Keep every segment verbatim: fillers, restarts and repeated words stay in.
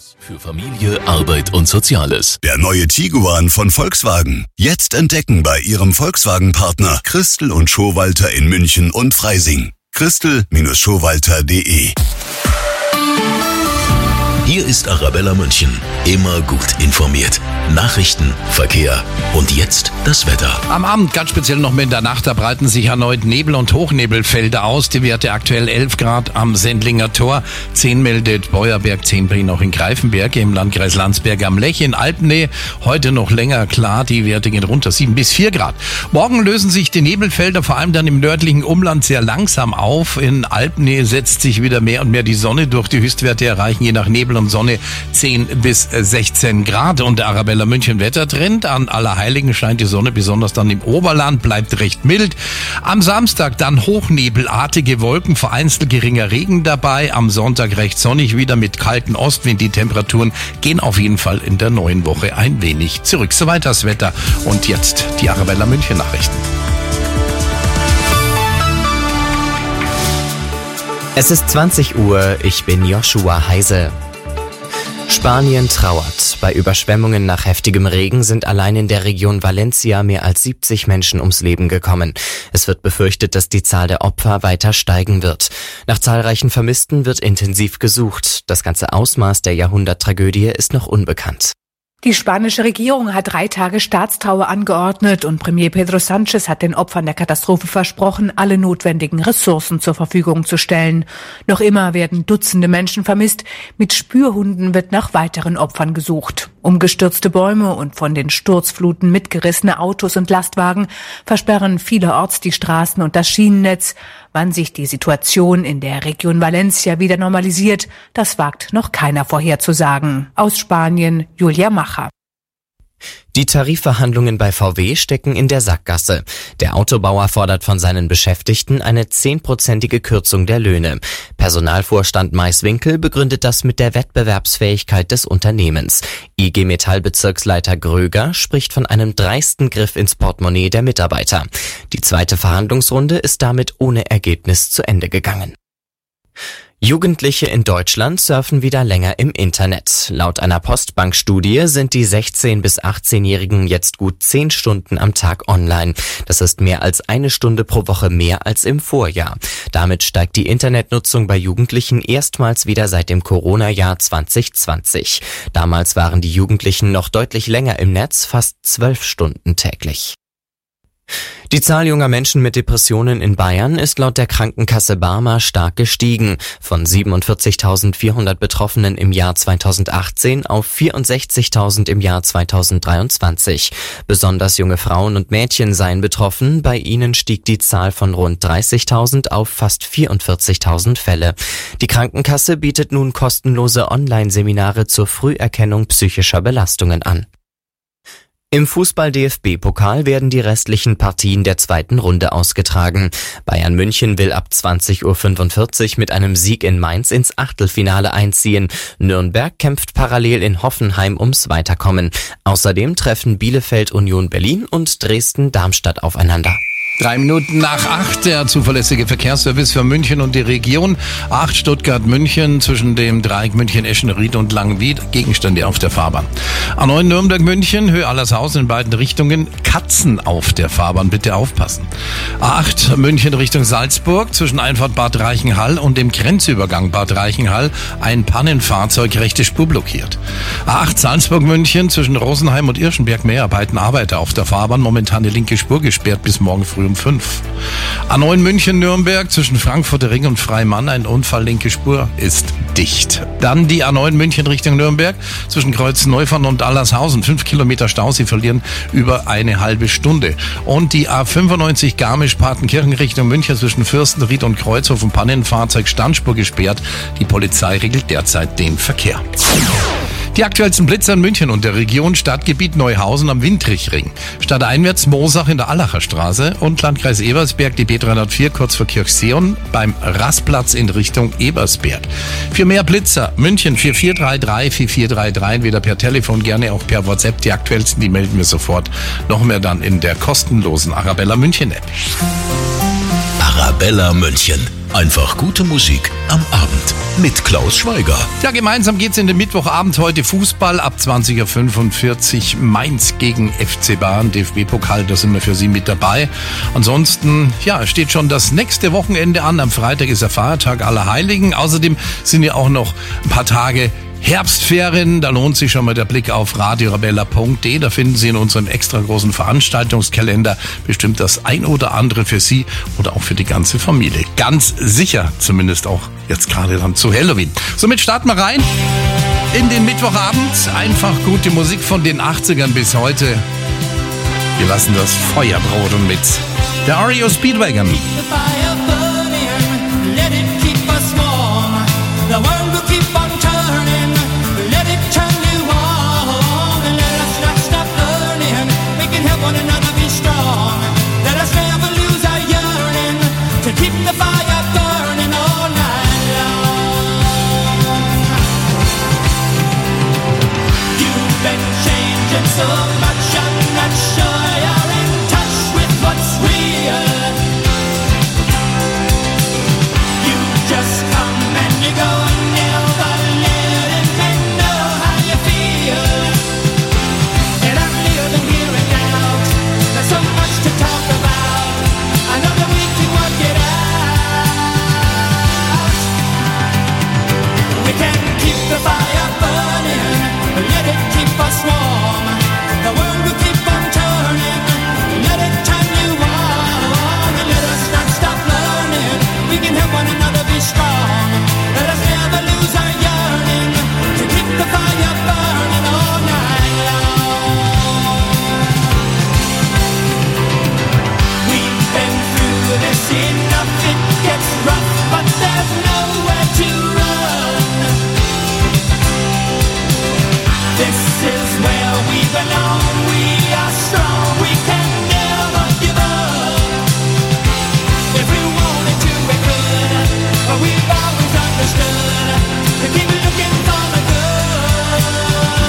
Für Familie, Arbeit und Soziales. Der neue Tiguan von Volkswagen. Jetzt entdecken bei Ihrem Volkswagen-Partner Christel und Schowalter in München und Freising. Christel Schowalter punkt de. Hier ist Arabella München. Immer gut informiert. Nachrichten, Verkehr und jetzt das Wetter. Am Abend, ganz speziell noch mit der Nacht, da breiten sich erneut Nebel- und Hochnebelfelder aus. Die Werte aktuell elf Grad am Sendlinger Tor. zehn meldet Beuerberg, zehn Brie noch in Greifenberg, im Landkreis Landsberg am Lech, in Alpennähe. Heute noch länger klar, die Werte gehen runter, sieben bis vier Grad. Morgen lösen sich die Nebelfelder vor allem dann im nördlichen Umland sehr langsam auf. In Alpennähe setzt sich wieder mehr und mehr die Sonne durch. Die Höchstwerte erreichen je nach Nebel und Sonne zehn bis sechzehn Grad. Und der Arabella München Wettertrend: an Allerheiligen scheint die Sonne, besonders dann im Oberland, bleibt recht mild. Am Samstag dann hochnebelartige Wolken, vereinzelt geringer Regen dabei. Am Sonntag recht sonnig wieder mit kalten Ostwind. Die Temperaturen gehen auf jeden Fall in der neuen Woche ein wenig zurück. Soweit das Wetter. Und jetzt die Arabella München Nachrichten. Es ist zwanzig Uhr, ich bin Joshua Heise. Spanien trauert. Bei Überschwemmungen nach heftigem Regen sind allein in der Region Valencia mehr als siebzig Menschen ums Leben gekommen. Es wird befürchtet, dass die Zahl der Opfer weiter steigen wird. Nach zahlreichen Vermissten wird intensiv gesucht. Das ganze Ausmaß der Jahrhunderttragödie ist noch unbekannt. Die spanische Regierung hat drei Tage Staatstrauer angeordnet und Premier Pedro Sánchez hat den Opfern der Katastrophe versprochen, alle notwendigen Ressourcen zur Verfügung zu stellen. Noch immer werden Dutzende Menschen vermisst. Mit Spürhunden wird nach weiteren Opfern gesucht. Umgestürzte Bäume und von den Sturzfluten mitgerissene Autos und Lastwagen versperren vielerorts die Straßen und das Schienennetz. Wann sich die Situation in der Region Valencia wieder normalisiert, das wagt noch keiner vorherzusagen. Aus Spanien, Julia Macher. Die Tarifverhandlungen bei V W stecken in der Sackgasse. Der Autobauer fordert von seinen Beschäftigten eine zehnprozentige Kürzung der Löhne. Personalvorstand Maiswinkel begründet das mit der Wettbewerbsfähigkeit des Unternehmens. I G Metall-Bezirksleiter Gröger spricht von einem dreisten Griff ins Portemonnaie der Mitarbeiter. Die zweite Verhandlungsrunde ist damit ohne Ergebnis zu Ende gegangen. Jugendliche in Deutschland surfen wieder länger im Internet. Laut einer Postbank-Studie sind die sechzehn- bis achtzehnjährigen jetzt gut zehn Stunden am Tag online. Das ist mehr als eine Stunde pro Woche mehr als im Vorjahr. Damit steigt die Internetnutzung bei Jugendlichen erstmals wieder seit dem Corona-Jahr zwanzig zwanzig. Damals waren die Jugendlichen noch deutlich länger im Netz, fast zwölf Stunden täglich. Die Zahl junger Menschen mit Depressionen in Bayern ist laut der Krankenkasse Barmer stark gestiegen. Von siebenundvierzigtausendvierhundert Betroffenen im Jahr zweitausendachtzehn auf vierundsechzigtausend im Jahr zweitausenddreiundzwanzig. Besonders junge Frauen und Mädchen seien betroffen. Bei ihnen stieg die Zahl von rund dreißigtausend auf fast vierundvierzigtausend Fälle. Die Krankenkasse bietet nun kostenlose Online-Seminare zur Früherkennung psychischer Belastungen an. Im Fußball-D F B-Pokal werden die restlichen Partien der zweiten Runde ausgetragen. Bayern München will ab zwanzig Uhr fünfundvierzig mit einem Sieg in Mainz ins Achtelfinale einziehen. Nürnberg kämpft parallel in Hoffenheim ums Weiterkommen. Außerdem treffen Bielefeld Union Berlin und Dresden Darmstadt aufeinander. Drei Minuten nach acht, der zuverlässige Verkehrsservice für München und die Region. acht Stuttgart-München zwischen dem Dreieck München-Eschen-Ried und Langenwied. Gegenstände auf der Fahrbahn. A neun Nürnberg-München, Höhe Allershausen in beiden Richtungen. Katzen auf der Fahrbahn, bitte aufpassen. A acht München Richtung Salzburg zwischen Einfahrt Bad Reichenhall und dem Grenzübergang Bad Reichenhall. Ein Pannenfahrzeug, rechte Spur blockiert. A acht Salzburg-München zwischen Rosenheim und Irschenberg, Mehrarbeiten Arbeiter auf der Fahrbahn. Momentan die linke Spur gesperrt bis morgen früh um fünf. A neun München-Nürnberg zwischen Frankfurter Ring und Freimann, ein Unfall, linke Spur ist dicht. Dann die A neun München Richtung Nürnberg zwischen Kreuz-Neufern und Allershausen, fünf Kilometer Stau, sie verlieren über eine halbe Stunde. Und die A fünfundneunzig Garmisch-Partenkirchen Richtung München zwischen Fürstenried und Kreuzhof, ein Pannenfahrzeug, Standspur gesperrt. Die Polizei regelt derzeit den Verkehr. Die aktuellsten Blitzer in München und der Region: Stadtgebiet Neuhausen am Windrichring, stadteinwärts Moosach in der Allacher Straße und Landkreis Ebersberg die B dreihundertvier kurz vor Kirchseeon beim Rastplatz in Richtung Ebersberg. Für mehr Blitzer München vier vier drei drei vier vier drei drei, entweder per Telefon, gerne auch per WhatsApp. Die aktuellsten, die melden wir sofort. Noch mehr dann in der kostenlosen Arabella München App. Arabella München. Einfach gute Musik am Abend mit Klaus Schweiger. Ja, gemeinsam geht's in den Mittwochabend heute Fußball ab zwanzig Uhr fünfundvierzig. Mainz gegen F C Bayern, D F B-Pokal, da sind wir für Sie mit dabei. Ansonsten, ja, steht schon das nächste Wochenende an. Am Freitag ist der Feiertag Allerheiligen. Außerdem sind ja auch noch ein paar Tage Herbstferien, da lohnt sich schon mal der Blick auf radio arabella punkt de. Da finden Sie in unserem extra großen Veranstaltungskalender bestimmt das ein oder andere für Sie oder auch für die ganze Familie. Ganz sicher, zumindest auch jetzt gerade dann zu Halloween. Somit starten wir rein in den Mittwochabend. Einfach gute Musik von den achtzigern bis heute. Wir lassen das Feuer brodeln mit der R E O Speedwagon. One another be strong. Let us never lose our yearning to keep the fire burning all night long. You've been changing so much, I'm not sure you're in touch with what's real. You just come and you go, never letting me know how you feel. And I'm living here and now. There's so much to talk about. Another week to work it out. We can keep the fire burning, let it keep us warm. The world will keep on turning, let it turn you on. And let us not stop learning. We can help one another be strong. Let us never lose our yearning to keep the fire burning all night long. We've been through this enough, it gets rough, but there's nowhere to run. This is where we belong, we are strong, we can never give up. If we wanted to, we could, but we've always understood to keep looking for the good.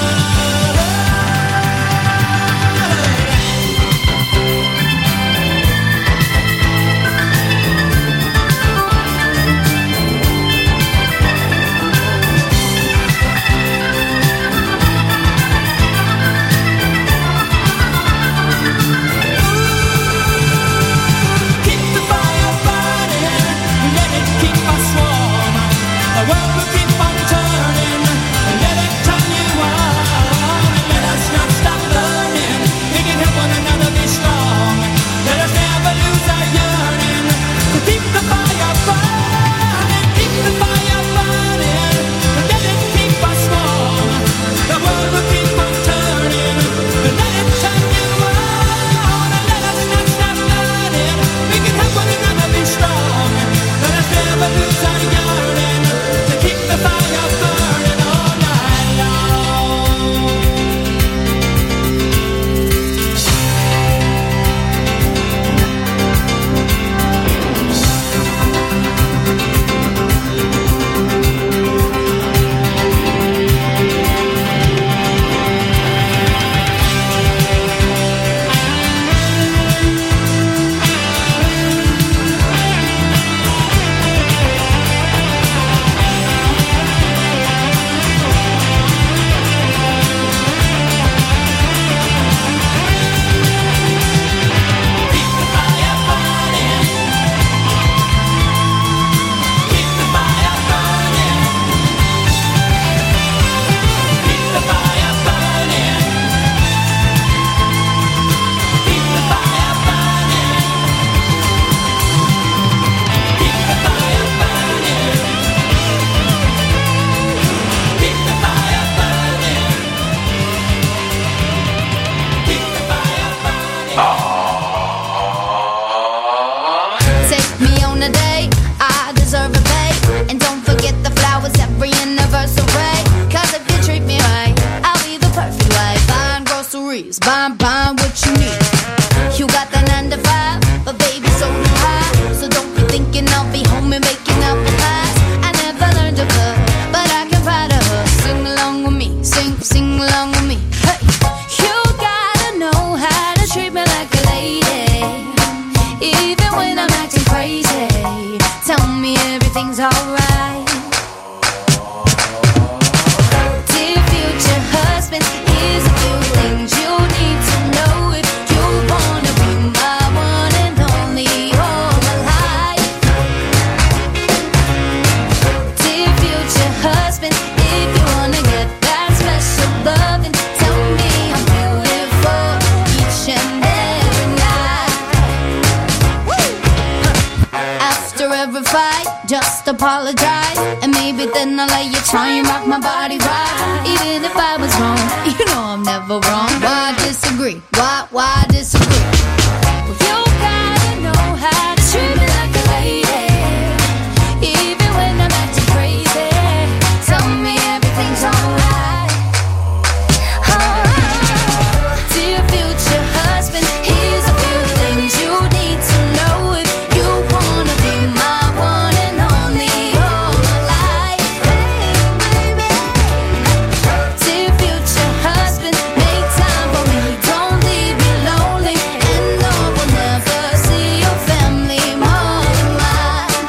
Keep the fire burning, let it keep us warm. The world will keep on turning, let it turn you on. Let us not stop learning, we can help one another be strong. Let us never lose our yearning to keep the fire burning, keep the fire burning, let it keep us warm. The world will keep on turning, let it turn you on. Let us not stop learning, we can help one another be strong. Let us never lose our yearning to keep the fire burning all night long. Keep the fire burning, keep the fire burning, keep the fire burning, keep the fire burning, keep the fire burning, keep the fire burning, keep the fire burning. Take me on a date, I deserve a bait. And don't forget the flowers every anniversary. Cause if you treat me right, I'll be the perfect wife. Buying groceries, buying, buying what you need. You got the nine to five, but baby so do I. So don't be thinking I'll be home and making out the pies. I never learned to cook, but I can find a hook. Sing along with me, sing, sing along with me. Hey, you gotta know how to treat me like a lady. Even when I'm acting crazy, tell me apologize, and maybe then I'll let you try and rock my body right. Even if I was wrong, you know I'm never wrong. Why disagree? Why, why disagree? Well, you gotta know how to treat me like a lady, even when I'm acting crazy. Tell me everything's alright. Oh, dear future husband, here's a few things you need to know if you wanna be my one and only all my life. Dear future husband, make time for me, don't leave me lonely, and no one never see your family more than mine.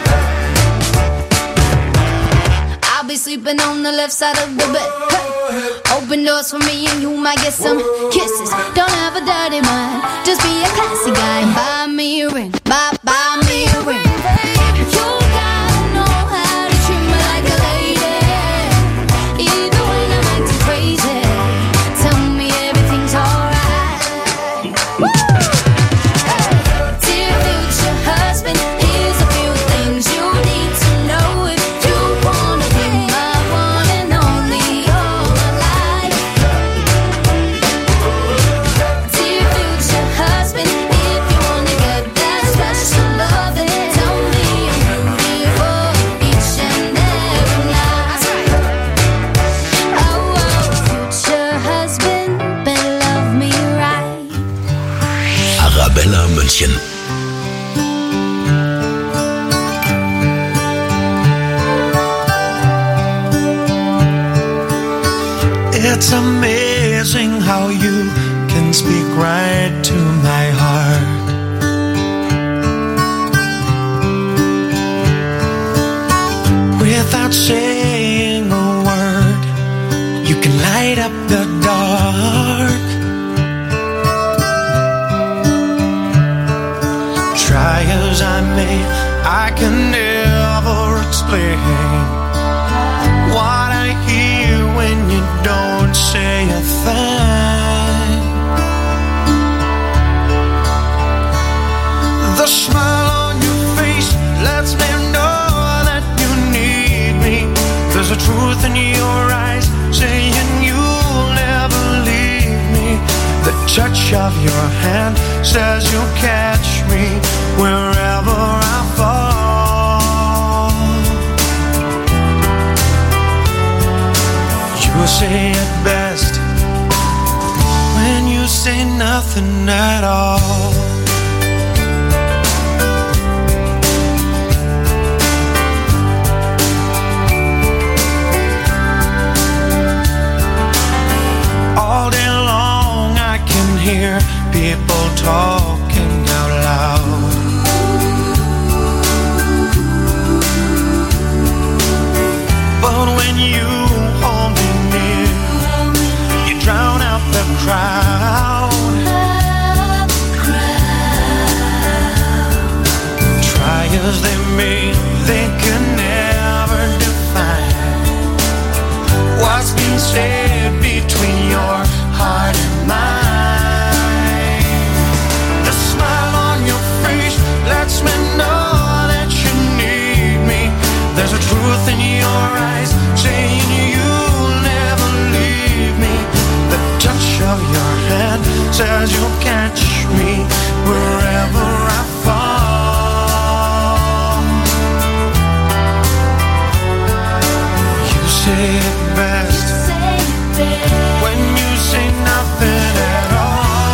I'll be sleeping on the left side of the bed. Hey. Open doors for me and you might get some kisses. Don't have a dirty mind, just be a classy guy and buy me a ring. Buy, buy me a ring. You gotta know how to treat me like a lady, even when I'm acting crazy. Tell me everything's alright. Woo! Hey. Dear future husband, here's a few things you need to know if you wanna be my one and only all my life. Dear future husband, if you wanna get that special loving, tell me I'm beautiful each and every night. Oh, oh, future husband, better love me right. Arabella München. It's amazing how you can speak right to my heart. Without saying a word, you can light up the dark. Try as I may, I can never explain what I hear when you don't say a thing. The smile on your face lets me know that you need me. There's a truth in your eyes saying you'll never leave me. The touch of your hand says you'll catch me wherever I fall. You say it best when you say nothing at all. All day long I can hear people talking out loud. But when you hold me near, you drown out the crowd. Try as they may, they can never define what's been said between your heart and mine. The smile on your face lets me know that you need me. There's a truth in your eyes saying you'll never leave me. The touch of your hand says you'll catch me wherever I fall. You say it best when you say nothing at all.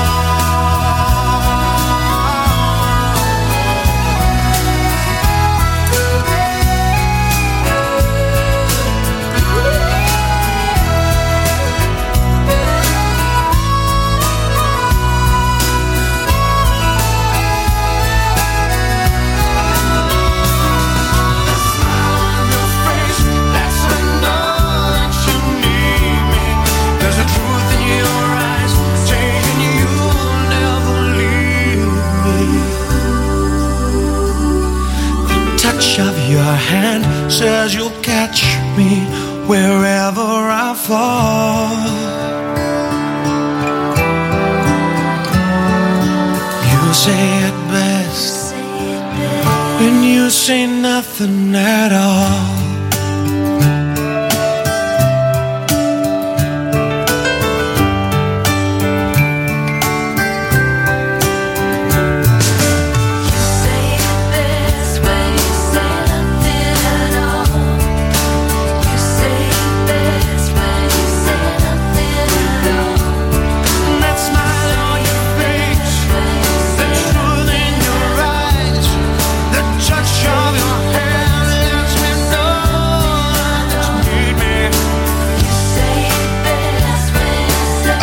Of your hand says you'll catch me wherever I fall. You say it best when you say nothing at all.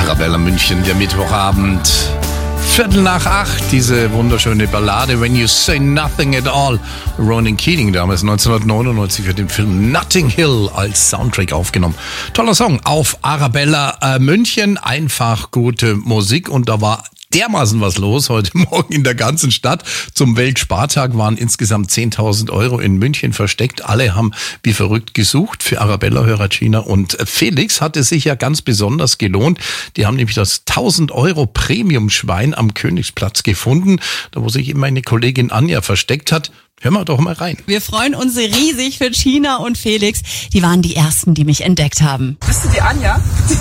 Arabella München, der Mittwochabend. Viertel nach acht, diese wunderschöne Ballade When You Say Nothing at All. Ronan Keating damals neunzehnhundertneunundneunzig für den Film Notting Hill als Soundtrack aufgenommen. Toller Song auf Arabella äh, München, einfach gute Musik und da war dermaßen was los heute Morgen in der ganzen Stadt. Zum Weltspartag waren insgesamt zehntausend Euro in München versteckt. Alle haben wie verrückt gesucht für Arabella, Höracina und Felix. Hat es sich ja ganz besonders gelohnt. Die haben nämlich das tausend Euro Premium-Schwein am Königsplatz gefunden, da wo sich eben meine Kollegin Anja versteckt hat. Hören wir doch mal rein. Wir freuen uns riesig für Gina und Felix. Die waren die Ersten, die mich entdeckt haben. Bist du die Anja?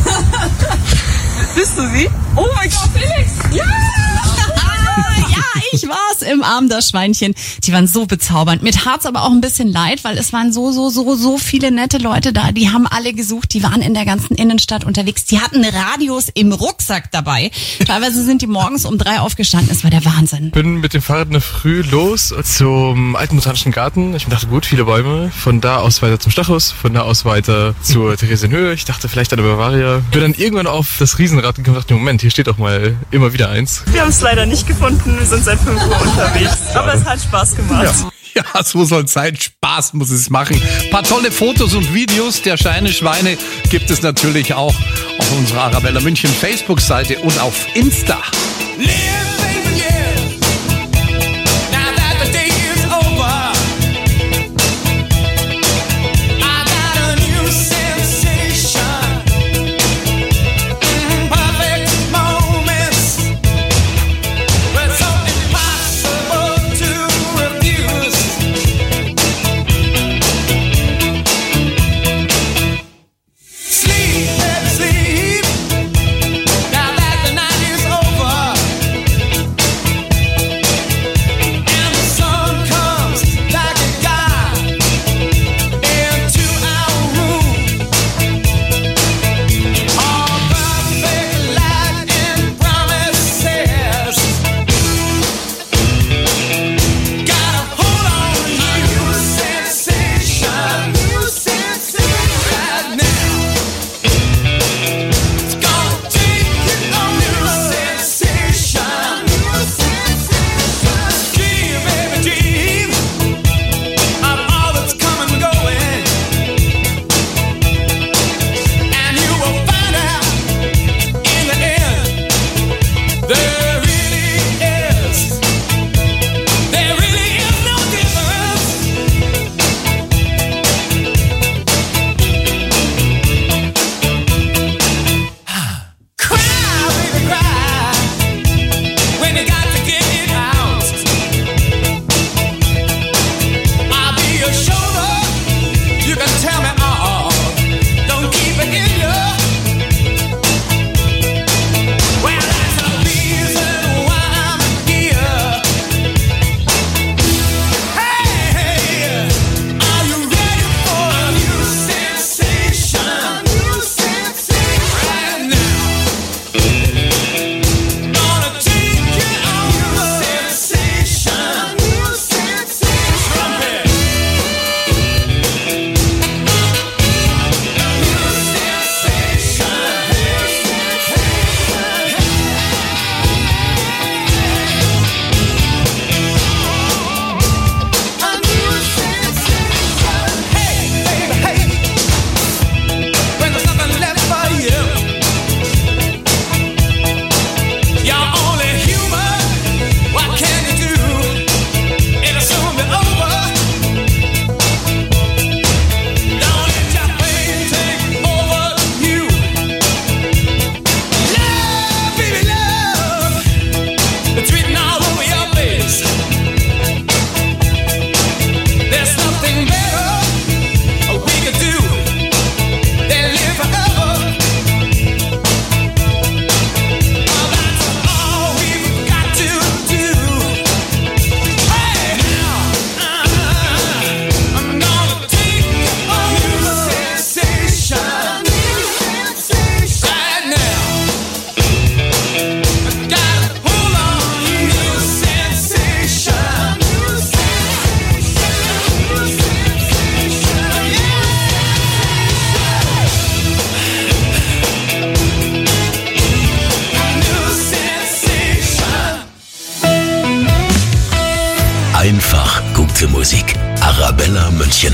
Bist du sie? Oh mein Gott, Felix! Ja! Ja, ich war's im Arm das Schweinchen. Die waren so bezaubernd. Mir tat's aber auch ein bisschen leid, weil es waren so, so, so, so viele nette Leute da. Die haben alle gesucht. Die waren in der ganzen Innenstadt unterwegs. Die hatten Radios im Rucksack dabei. Teilweise sind die morgens um drei aufgestanden. Es war der Wahnsinn. Bin mit dem Fahrrad in der Früh los zum alten botanischen Garten. Ich dachte, gut, viele Bäume. Von da aus weiter zum Stachus. Von da aus weiter zur Theresienhöhe. Ich dachte, vielleicht an der Bavaria. Bin dann irgendwann auf das Riesenrad gekommen und dachte, Moment, hier steht doch mal immer wieder eins. Wir haben es leider nicht gefunden. Wir sind seit fünf Uhr unterwegs. Aber es hat Spaß gemacht. Ja. Ja, so soll es sein. Spaß muss es machen. Ein paar tolle Fotos und Videos der Schweine gibt es natürlich auch auf unserer Arabella München Facebook-Seite und auf Insta. Arabella München.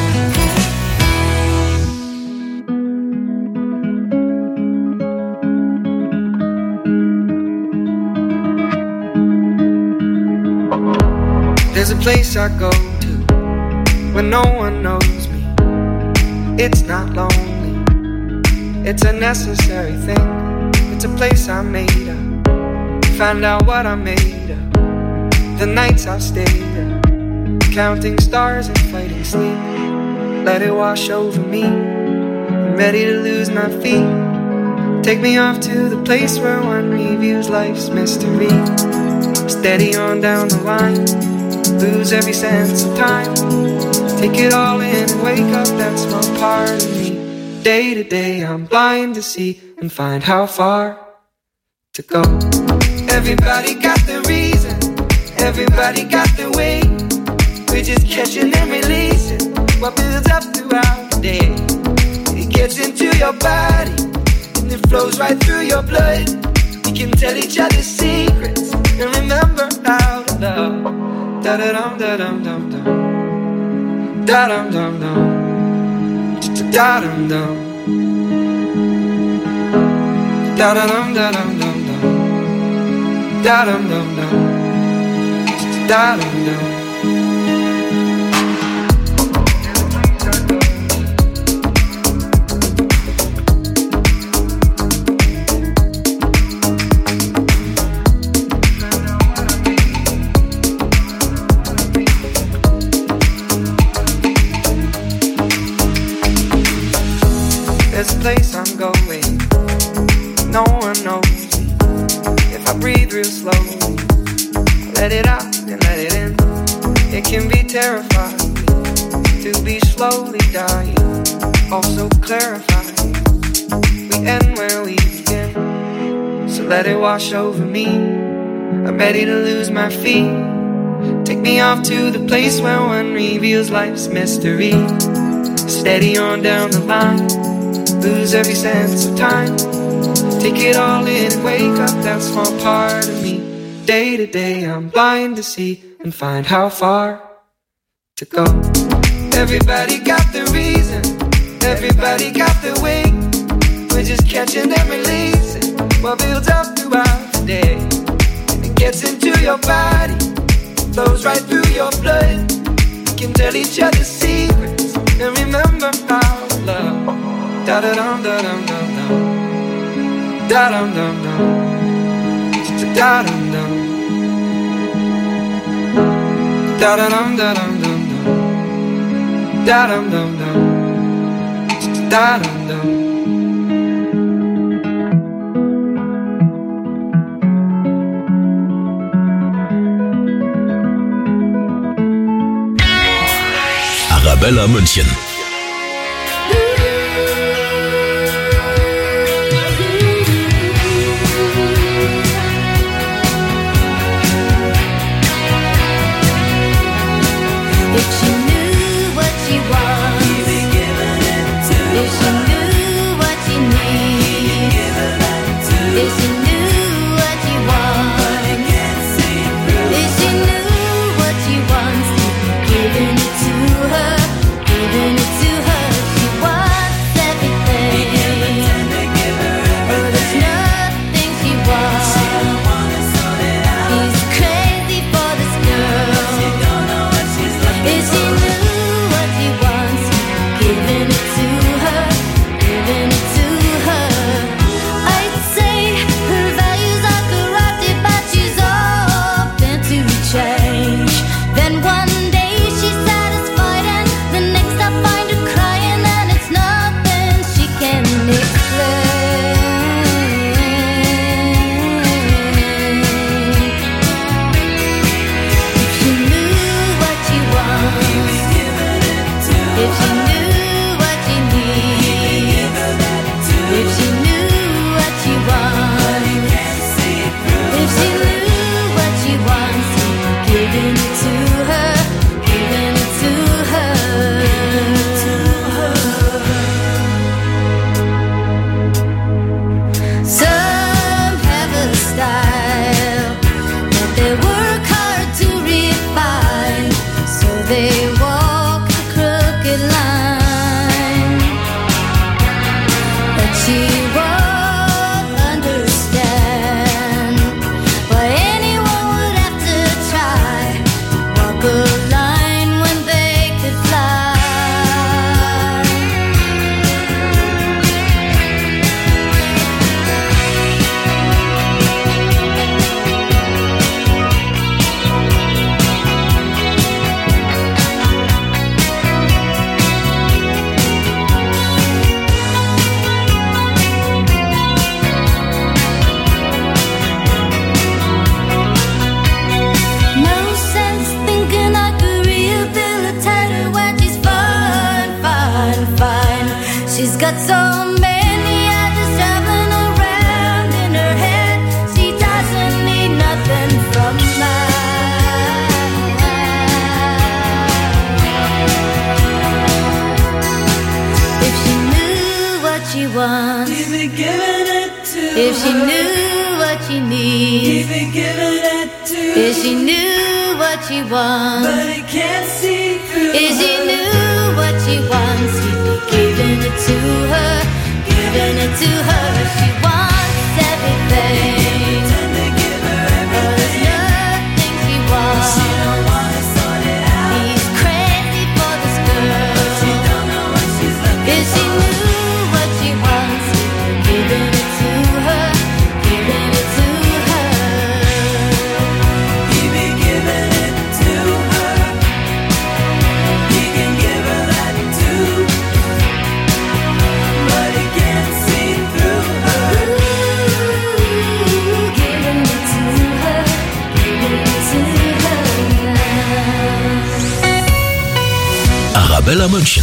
There's a place I go to when no one knows me. It's not lonely, it's a necessary thing. It's a place I made up, find out what I made of. The nights I've stayed up, counting stars and fighting sleep. Let it wash over me, I'm ready to lose my feet. Take me off to the place where one reviews life's mystery. Steady on down the line, lose every sense of time. Take it all in and wake up that small part of me. Day to day I'm blind to see and find how far to go. Everybody got the reason, everybody got the way. We're just catching and releasing what builds up throughout the day. It gets into your body and it flows right through your blood. We can tell each other secrets and remember how to love. Da da dum da dum dum dum, da dum dum dum, da dum dum, da da dum da dum dum dum, da dum dum dum, da dum dum. There's a place I'm going, no one knows me. If I breathe real slowly, I let it out and let it in. It can be terrifying to be slowly dying, also clarifying. We end where we begin, so let it wash over me. I'm ready to lose my feet. Take me off to the place where one reveals life's mystery. Steady on down the line, lose every sense of time. Take it all in and wake up that small part of me. Day to day I'm blind to see and find how far to go. Everybody got the reason, everybody got the way. We're just catching and releasing what builds up throughout the day. And it gets into your body, flows right through your blood. We can tell each other secrets and remember how to love. Da da dum da dum dum dum, da dum dum dum, da dum dum, da da dum da dum dum dum, da dum dum dum, da dum dum. Arabella München. Giving it to her, I'd say She won't understand why anyone would have to try walk a line when they could fly. No sense thinking I could rehabilitate her when she's fine, fine, fine. She's got so many ideas traveling around in her head. She doesn't need nothing from mine. If she knew what she wants, Keep it giving it to if she her. knew what she needs, Keep it giving it to if she knew what she wants, but he can't see through if she her. knew what she wants, he'd be giving it to her, giving it to her. She wants everything, Tend to give her but there's everything. nothing she wants. She don't wanna sort it out. He's crazy for this girl. She don't know what she's looking If she for. knew what she wants, he'd be giving it to her, giving it to her. He be giving it to her. He can give her that too, but he can't see through her. Ooh, giving it to her, giving it to her. Arabella München.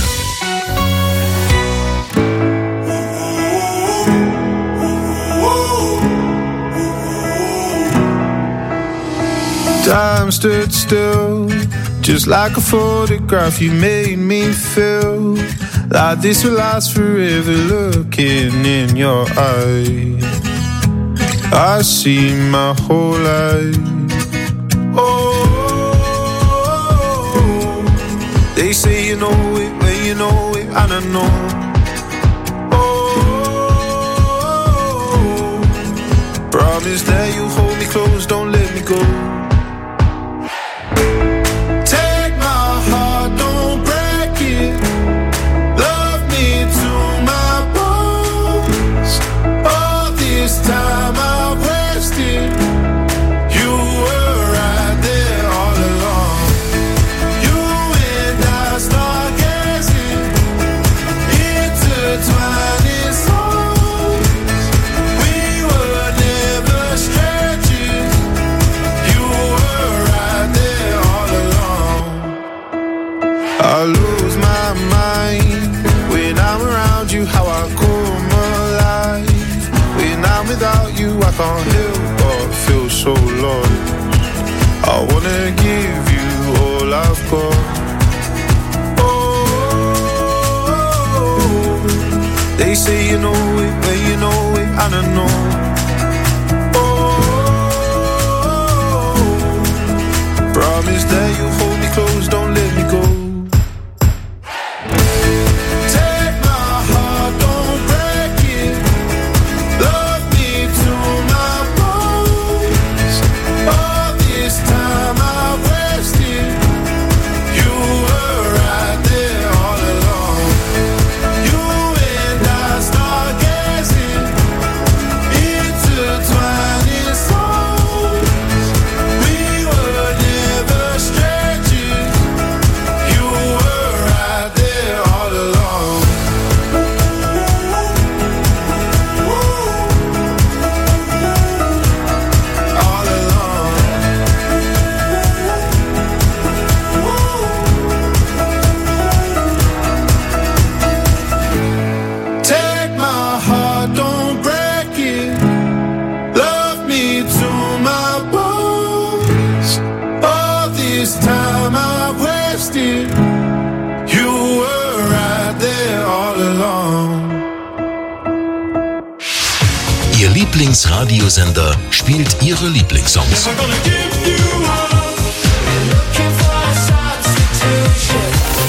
Time stood still, just like a photograph. You made me feel like this will last forever. Looking in your eyes, I see my whole life. Oh, they say you know it when you know it, and I know. Oh, promise that you hold me close, don't let me go. Take my heart, don't break it. Love me to my bones. All this time I've wasted. You were right there all along. You and I stargazing, intertwining souls. We were never strangers. You were right there all along. I lose my mind when I'm around you, how I come alive. When I'm without you, I can't help but feel so lost. I wanna give you all I've got. Oh, they say you know it when you know it, and I know. Oh, promise that you hold me close, don't let me go. Take my heart, don't break it. Love me to my bones. All this time I've wasted. You were right there all along. You and I stargazing, intertwining souls. We were never strangers. You were right there all along. All along. Take my heart, don't break it. Love me to my bones. All this time I've wasted. You were right there all along. Ihr Lieblingsradiosender spielt Ihre Lieblingssongs.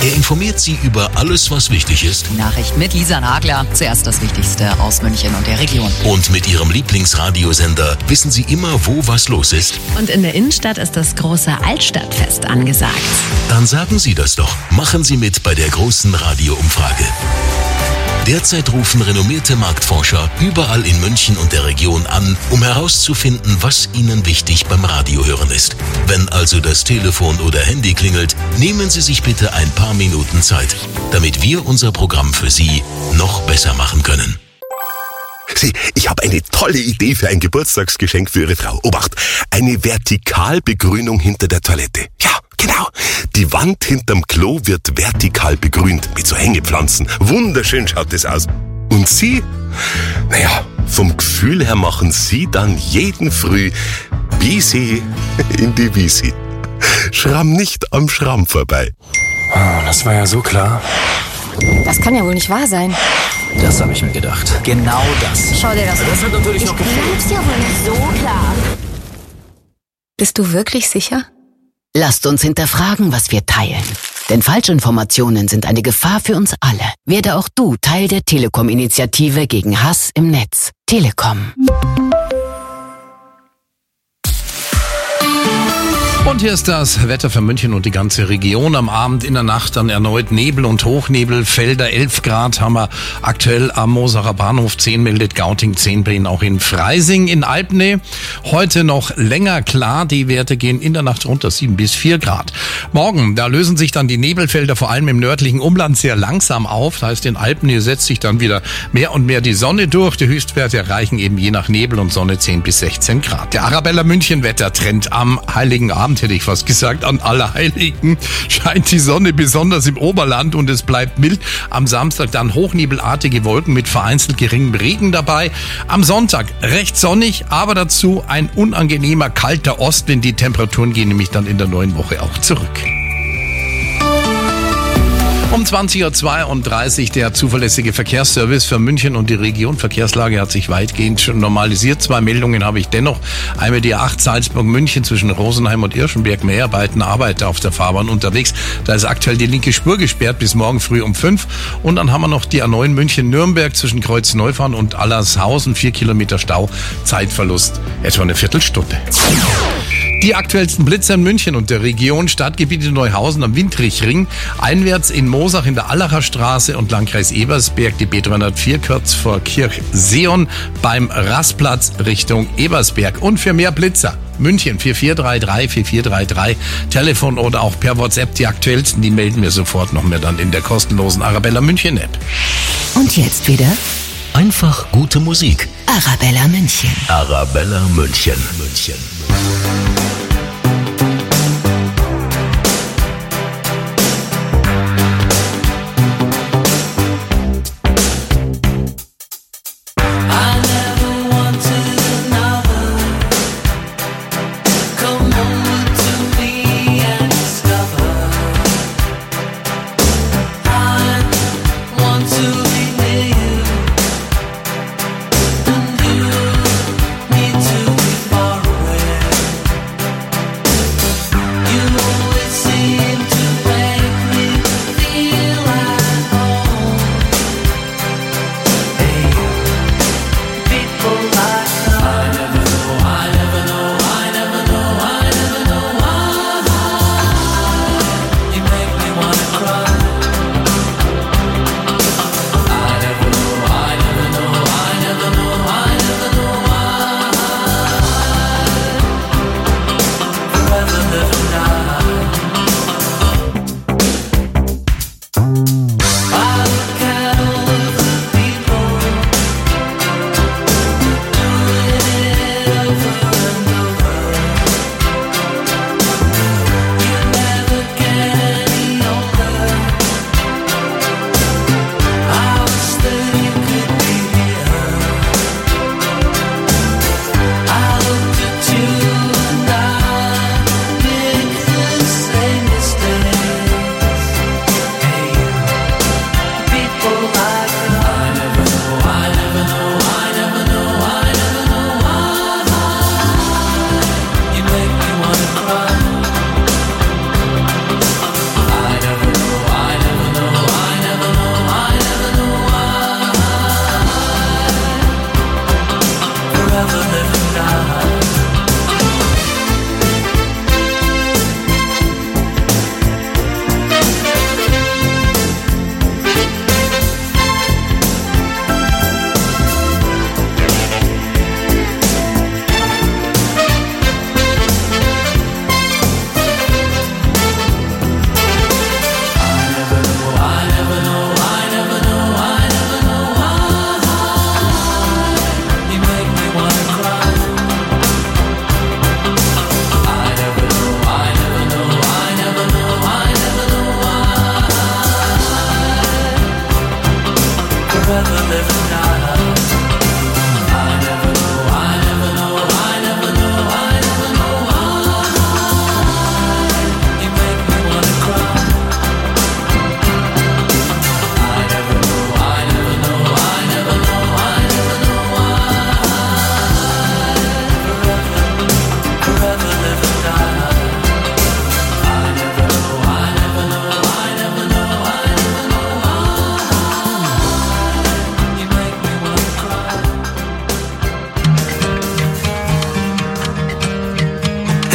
Er informiert Sie über alles, was wichtig ist. Nachrichten mit Lisa Nagler. Zuerst das Wichtigste aus München und der Region. Und mit Ihrem Lieblingsradiosender wissen Sie immer, wo was los ist. Und in der Innenstadt ist das große Altstadtfest angesagt. Dann sagen Sie das doch. Machen Sie mit bei der großen Radioumfrage. Derzeit rufen renommierte Marktforscher überall in München und der Region an, um herauszufinden, was ihnen wichtig beim Radiohören ist. Wenn also das Telefon oder Handy klingelt, nehmen Sie sich bitte ein paar Minuten Zeit, damit wir unser Programm für Sie noch besser machen können. Sie, ich habe eine tolle Idee für ein Geburtstagsgeschenk für Ihre Frau. Obacht, eine Vertikalbegrünung hinter der Toilette. Ja, genau. Die Wand hinterm Klo wird vertikal begrünt mit so Hängepflanzen. Wunderschön schaut das aus. Und Sie? Naja, vom Gefühl her machen Sie dann jeden Früh Bisi in die Wiesi. Schramm nicht am Schramm vorbei. Oh, das war ja so klar. Das kann ja wohl nicht wahr sein. Das habe ich mir gedacht. Genau das. Schau dir das an. Das hat natürlich ich noch gefehlt. glaub's ja wohl nicht so klar. Bist du wirklich sicher? Lasst uns hinterfragen, was wir teilen. Denn Falschinformationen sind eine Gefahr für uns alle. Werde auch du Teil der Telekom-Initiative gegen Hass im Netz. Telekom. Und hier ist das Wetter für München und die ganze Region. Am Abend, in der Nacht dann erneut Nebel und Hochnebel. Felder elf Grad haben wir aktuell am Mosacher Bahnhof, zehn meldet Gauting, zehn bei Ihnen auch in Freising. In Alpnee heute noch länger klar. Die Werte gehen in der Nacht runter, sieben bis vier Grad. Morgen, da lösen sich dann die Nebelfelder vor allem im nördlichen Umland sehr langsam auf. Das heißt, in Alpnee setzt sich dann wieder mehr und mehr die Sonne durch. Die Höchstwerte erreichen eben je nach Nebel und Sonne zehn bis sechzehn Grad. Der Arabella München Wettertrend am Heiligen Abend, hätte ich fast gesagt, an Allerheiligen scheint die Sonne besonders im Oberland und es bleibt mild. Am Samstag dann hochnebelartige Wolken mit vereinzelt geringem Regen dabei. Am Sonntag recht sonnig, aber dazu ein unangenehmer kalter Ostwind. Die Temperaturen gehen nämlich dann in der neuen Woche auch zurück. Um zwanzig Uhr zweiunddreißig der zuverlässige Verkehrsservice für München und die Region. Verkehrslage hat sich weitgehend schon normalisiert. Zwei Meldungen habe ich dennoch. Einmal die acht Salzburg-München zwischen Rosenheim und Irschenberg. Mehrarbeiten, Arbeiter auf der Fahrbahn unterwegs. Da ist aktuell die linke Spur gesperrt bis morgen früh um fünf. Und dann haben wir noch die A neun München-Nürnberg zwischen Kreuzneufahren und Allershausen. Vier Kilometer Stau. Zeitverlust etwa eine Viertelstunde. Die aktuellsten Blitzer in München und der Region. Stadtgebiete Neuhausen am Windrichring. Einwärts in Moosach in der Allacher Straße und Landkreis Ebersberg. Die B dreihundertvier kurz vor Kirchseon beim Rastplatz Richtung Ebersberg. Und für mehr Blitzer München vier vier drei drei vier vier drei drei. Telefon oder auch per WhatsApp. Die aktuellsten, die melden wir sofort noch mehr dann in der kostenlosen Arabella München App. Und jetzt wieder Einfach gute Musik. Arabella München. Arabella München. München. Need to be far away.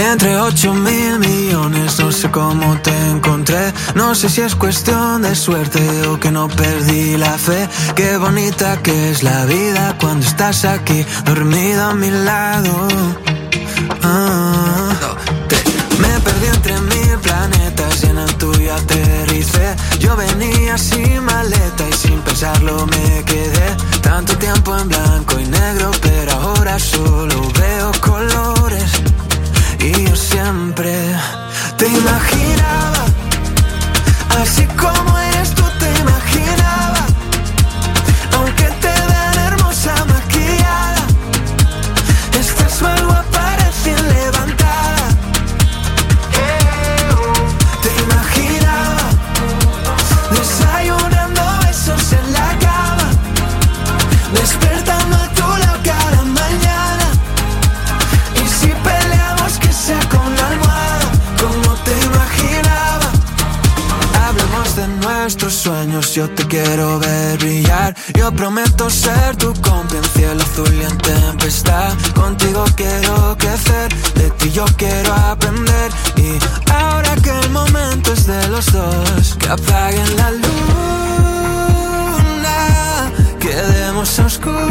Entre ocho mil millones, no sé cómo te encontré. No sé si es cuestión de suerte o que no perdí la fe. Qué bonita que es la vida cuando estás aquí, dormido a mi lado. Ah, me perdí entre mil planetas y en el tuyo aterricé. Yo venía sin maleta y sin pensarlo me quedé. Tanto tiempo en blanco y negro, pero ahora solo veo colores. Y yo siempre te imaginaba, así como eres tú te imaginaba. Aunque te vean hermosa maquillada, estás mal guapa recién levantada. Te imaginaba desayunando besos en la cama, despertando a tu lado cada mañana. Y si peleamos que sea con la almohada, como te imaginaba. Hablemos de nuestros sueños, yo te quiero ver brillar. Yo prometo ser tu cómplice en cielo azul y en tempestad. Contigo quiero crecer, de ti yo quiero aprender. Y ahora que el momento es de los dos, que apaguen la luna, quedemos a oscuras.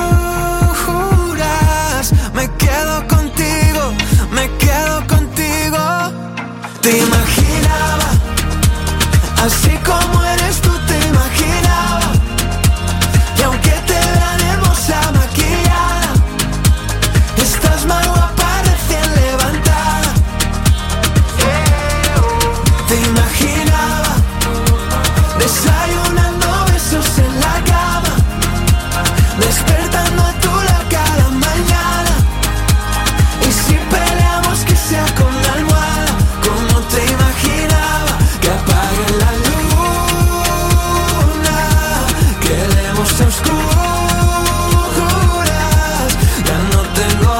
Me quedo contigo, me quedo contigo. Te imaginaba, así como eres tú te imaginaba. Y aunque te vean hermosa maquillada, estás más guapa recién levantada. Te imaginaba desayunando besos en la cama, despertando a tu lado cada mañana. Y si peleamos que sea con la almohada, como te imaginaba. Que apague la luna, quedemos a oscuras. Ya no tengo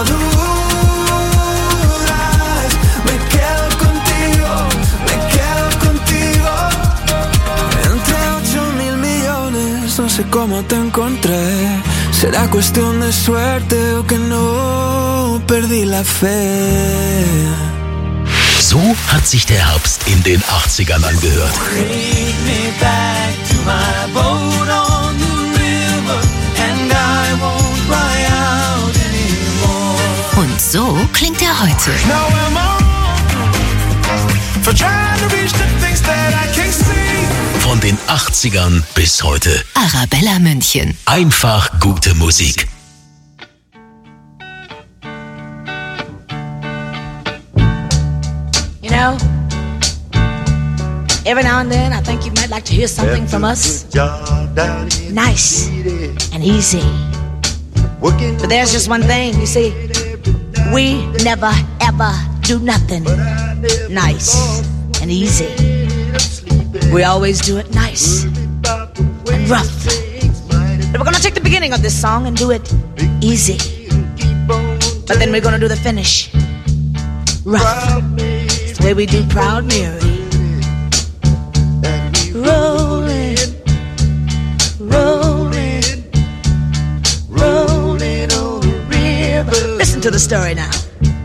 dudas, me quedo contigo, me quedo contigo. Entre ocho mil millones, no sé cómo te encontré. Será cuestión de suerte o que no perdí la fe. So hat sich der Herbst in den achtzigern angehört. Take me back to my boat on the river, and I won't cry out anymore. Und so klingt er heute. Now am I wrong for trying to reach the things that I can't see? Von den achtzigern bis heute. Arabella München. Einfach gute Musik. You know, every now and then I think you might like to hear something from us. Nice and easy. But there's just one thing, you see, we never ever do nothing nice and easy. We always do it nice and rough. But we're gonna take the beginning of this song and do it easy. But then we're gonna do the finish rough. It's the way we do Proud Mary. Rolling, rolling, rolling on the river. Listen to the story now.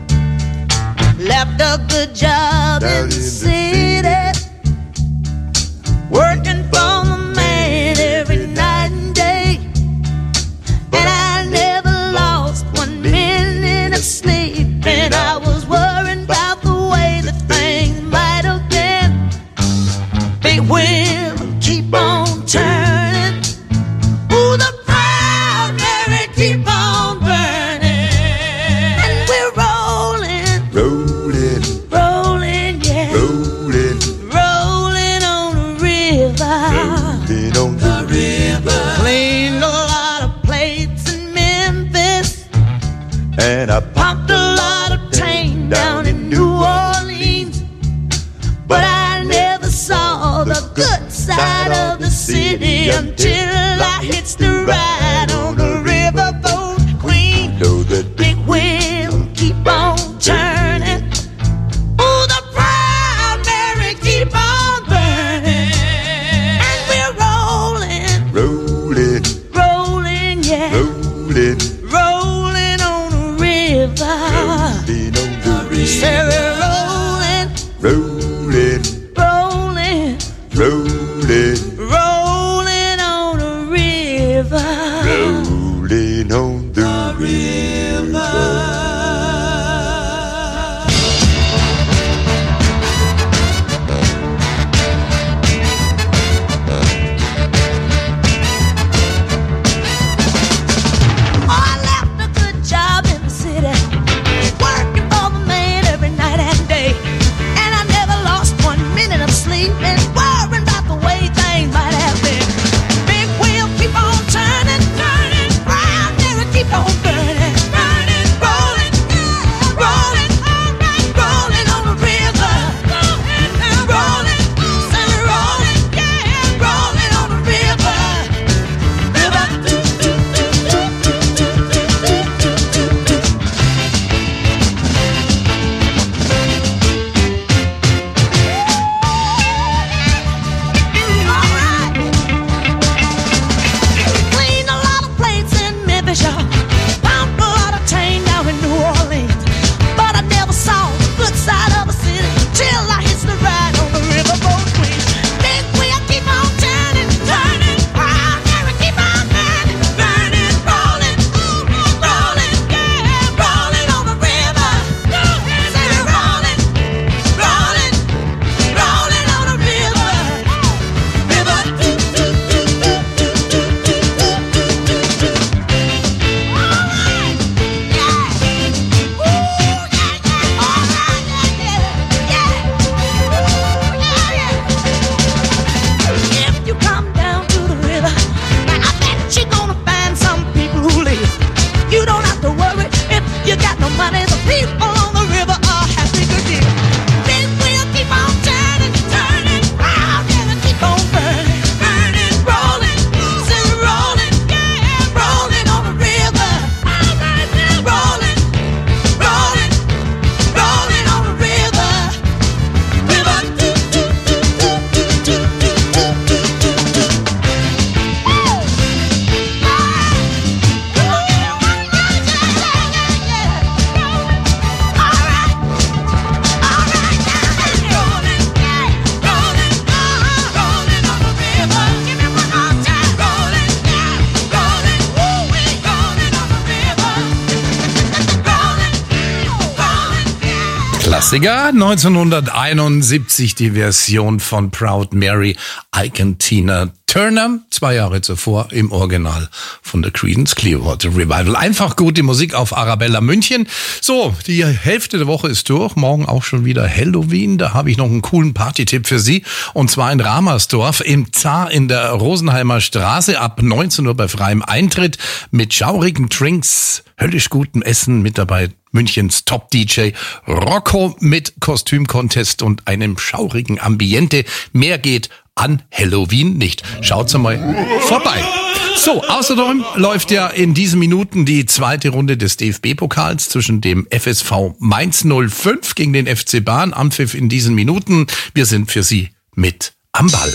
Left a good job in the city, working for the man every night and day. And I never lost one minute of sleep, and I was worried about the way that things might have been. Big wheel keep on turning. Ooh, the Proud Mary keep on burning. And we're rolling, Rolling, rolling, yeah, rolling, rolling on the river. rolling on the river. Cleaned a lot of plates in Memphis, And I pumped a lot of tang down in New Orleans. But I never saw the good side of the city until I hitched the ride on the riverboat queen. know that Big wheel keep on turning. Ooh, the Proud Mary keep on burning. And we're rolling, rolling, rolling, yeah, rolling, rolling on the river. rolling on the river. Say we're rolling, rolling, rolling, rolling, rolling on a river. rolling on the river. Klassiker, neunzehnhunderteinundsiebzig die Version von Proud Mary, Ike Tina Turner, zwei Jahre zuvor im Original von der Creedence Clearwater Revival. Einfach gut, die Musik auf Arabella München. So, die Hälfte der Woche ist durch, morgen auch schon wieder Halloween. Da habe ich noch einen coolen Partytipp für Sie, und zwar in Ramersdorf im Zar in der Rosenheimer Straße ab neunzehn Uhr bei freiem Eintritt mit schaurigen Drinks, höllisch gutem Essen, mit dabei Münchens Top-D J Rocco mit Kostüm-Contest und einem schaurigen Ambiente. Mehr geht an Halloween nicht. Schaut's mal vorbei. So, außerdem läuft ja in diesen Minuten die zweite Runde des D F B-Pokals zwischen dem F S V Mainz null fünf gegen den F C Bahn. Anpfiff in diesen Minuten. Wir sind für Sie mit am Ball.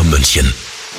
München.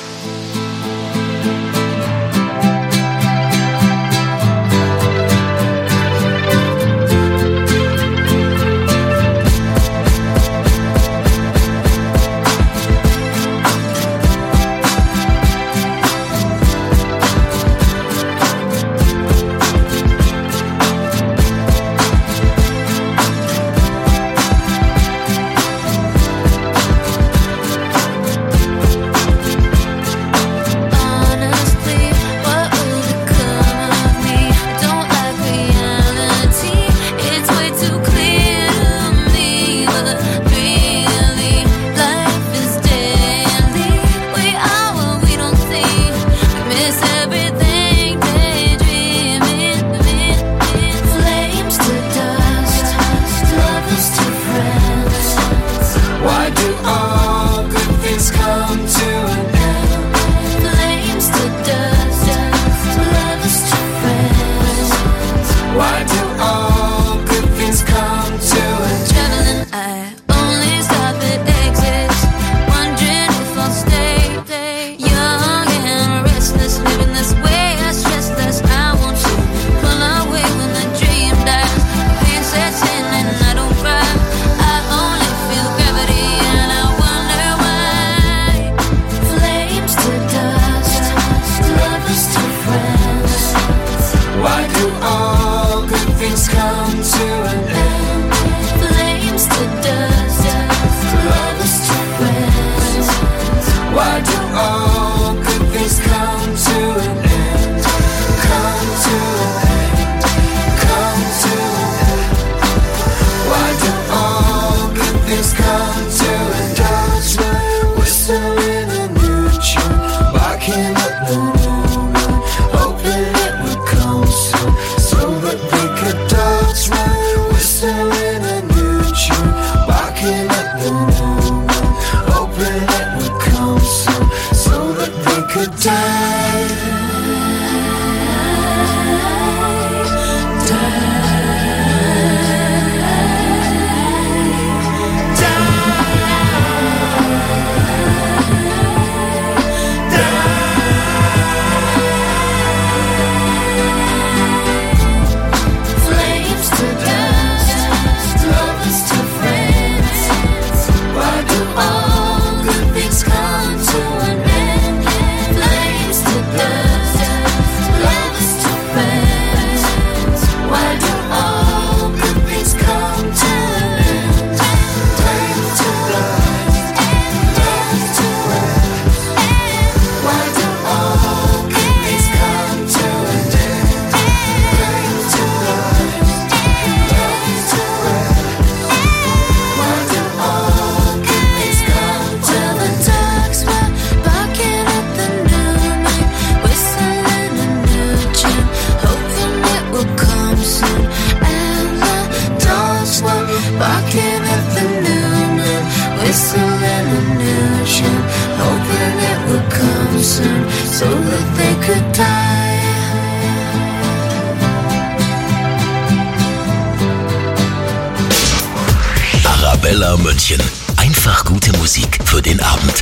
Arabella München. Einfach gute Musik für den Abend.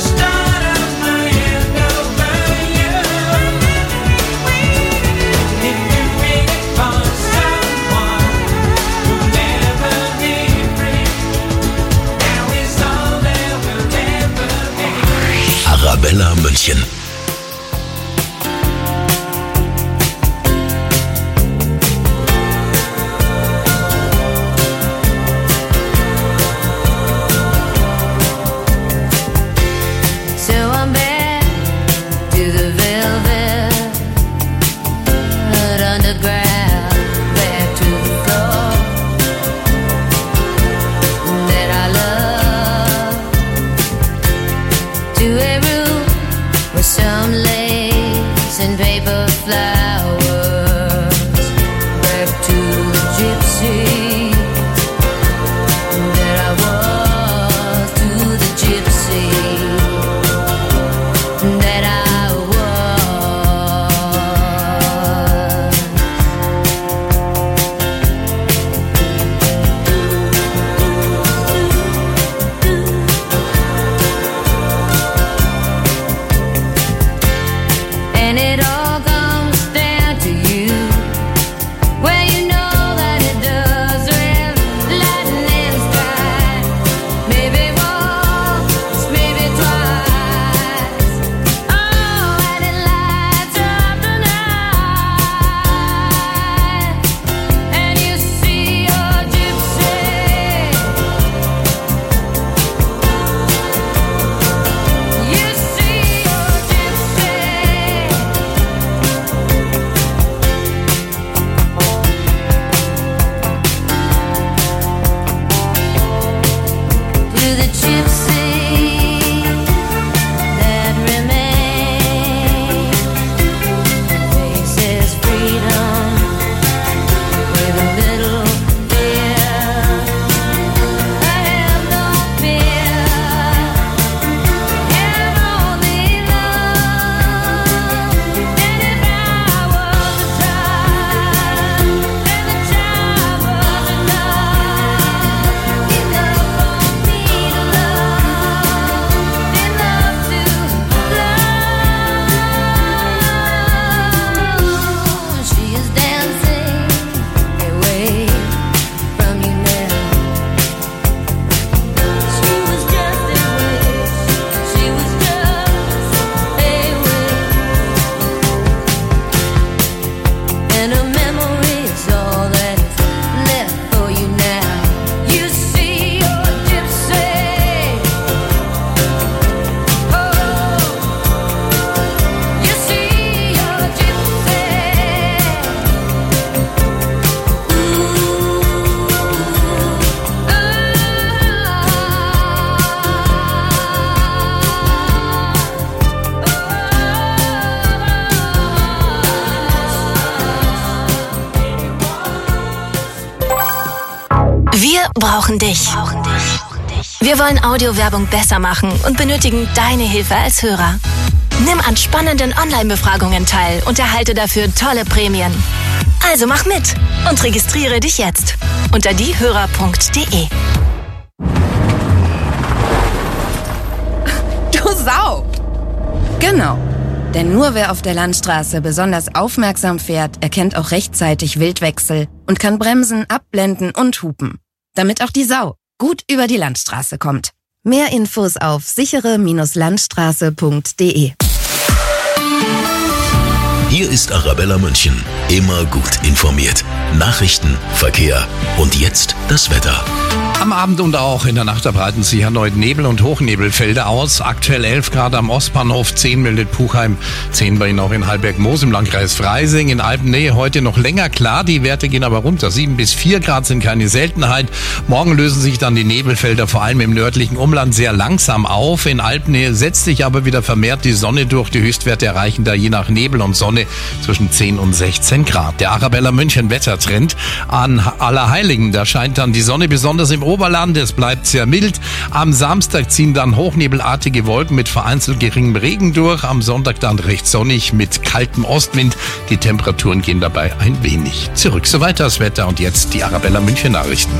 start of my end over you. If you really want someone who'll never be free, now is all there will ever be. Arabella München. So I'm back to the velvet underground, back to the floor that I love, to a room with some lace and paper flowers, back to the gypsy that I was, to the gypsy that I was. And it all comes down to you. Well, you know that it does rain, lightning and strike. Maybe once, maybe twice. Oh, and it lights up the night. And you see your gypsy. You see your gypsy. To the gypsy that remains, faces freedom with a little fear. I have no fear, have only love. And if I was a child, then the child was enough, enough for me to love, enough to love. She is dancing away from you now. She was just a wish, she was just a wish, and a memory is all that's left for you now. You see your gypsy. Oh, you see your gypsy. Wir brauchen dich. Wir wollen Audiowerbung besser machen und benötigen deine Hilfe als Hörer. Nimm an spannenden Online-Befragungen teil und erhalte dafür tolle Prämien. Also mach mit und registriere dich jetzt unter diehörer punkt de. Du Sau! Genau. Denn nur wer auf der Landstraße besonders aufmerksam fährt, erkennt auch rechtzeitig Wildwechsel und kann bremsen, abblenden und hupen. Damit auch die Sau gut über die Landstraße kommt. Mehr Infos auf sichere Landstraße punkt de. Hier ist Arabella München. Immer gut informiert. Nachrichten, Verkehr und jetzt das Wetter. Am Abend und auch in der Nacht breiten sich erneut Nebel- und Hochnebelfelder aus. Aktuell elf Grad am Ostbahnhof, zehn meldet Puchheim, zehn bei Ihnen auch in Heilberg-Moos im Landkreis Freising. In Alpennähe heute noch länger klar, die Werte gehen aber runter. sieben bis vier Grad sind keine Seltenheit. Morgen lösen sich dann die Nebelfelder vor allem im nördlichen Umland sehr langsam auf. In Alpennähe setzt sich aber wieder vermehrt die Sonne durch. Die Höchstwerte erreichen da je nach Nebel und Sonne zwischen zehn und sechzehn Grad. Der Arabella München Wettertrend an Allerheiligen. Da scheint dann die Sonne besonders im Oberland. Es bleibt sehr mild. Am Samstag ziehen dann hochnebelartige Wolken mit vereinzelt geringem Regen durch. Am Sonntag dann recht sonnig mit kaltem Ostwind. Die Temperaturen gehen dabei ein wenig zurück. Soweit das Wetter und jetzt die Arabella München Nachrichten.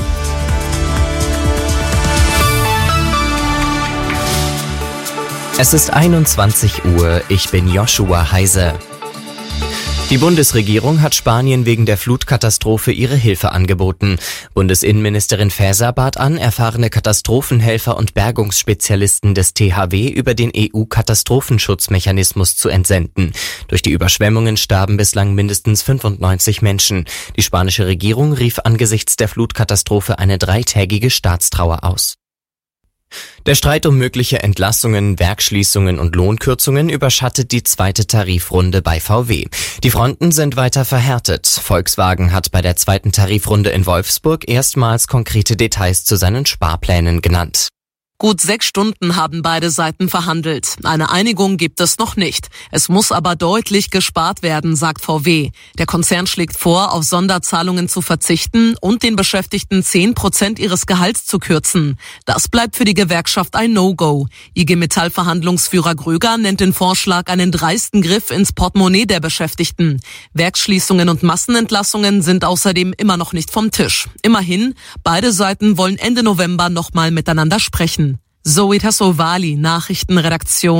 Es ist einundzwanzig Uhr, ich bin Joshua Heise. Die Bundesregierung hat Spanien wegen der Flutkatastrophe ihre Hilfe angeboten. Bundesinnenministerin Faeser bat an, erfahrene Katastrophenhelfer und Bergungsspezialisten des T H W über den E U-Katastrophenschutzmechanismus zu entsenden. Durch die Überschwemmungen starben bislang mindestens fünfundneunzig Menschen. Die spanische Regierung rief angesichts der Flutkatastrophe eine dreitägige Staatstrauer aus. Der Streit um mögliche Entlassungen, Werksschließungen und Lohnkürzungen überschattet die zweite Tarifrunde bei V W. Die Fronten sind weiter verhärtet. Volkswagen hat bei der zweiten Tarifrunde in Wolfsburg erstmals konkrete Details zu seinen Sparplänen genannt. Gut sechs Stunden haben beide Seiten verhandelt. Eine Einigung gibt es noch nicht. Es muss aber deutlich gespart werden, sagt V W. Der Konzern schlägt vor, auf Sonderzahlungen zu verzichten und den Beschäftigten zehn Prozent ihres Gehalts zu kürzen. Das bleibt für die Gewerkschaft ein No-Go. I G Metall-Verhandlungsführer Gröger nennt den Vorschlag einen dreisten Griff ins Portemonnaie der Beschäftigten. Werksschließungen und Massenentlassungen sind außerdem immer noch nicht vom Tisch. Immerhin, beide Seiten wollen Ende November nochmal miteinander sprechen. Zoe Tassovali, Nachrichtenredaktion.